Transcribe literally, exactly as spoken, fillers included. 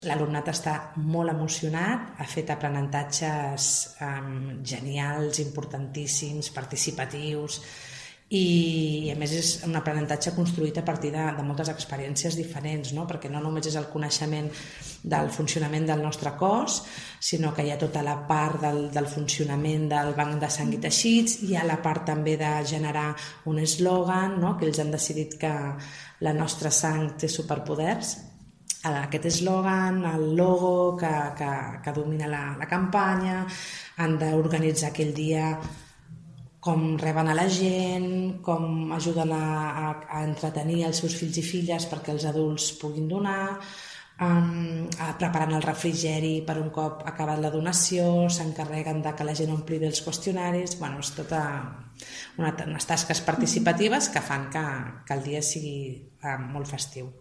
L'alumnat està molt emocionat, ha fet aprenentatges um, genials, importantíssims, participatius, i a més és un aprenentatge construït a partir de, de moltes experiències diferents, no? Perquè no només és el coneixement del funcionament del nostre cos, sinó que hi ha tota la part del, del funcionament del banc de sang i teixits, hi ha la part també de generar un eslògan, no? Que ells han decidit que la nostra sang té superpoders. Aquest eslògan, el logo que, que, que domina la, la campanya, han d'organitzar aquell dia com reben a la gent, com ajuden a, a, a entretenir els seus fills i filles perquè els adults puguin donar, um, preparant el refrigeri per un cop acabat la donació, s'encarreguen de que la gent ompli bé els qüestionaris. Bueno, és tota una, unes tasques participatives que fan que, que el dia sigui uh, molt festiu.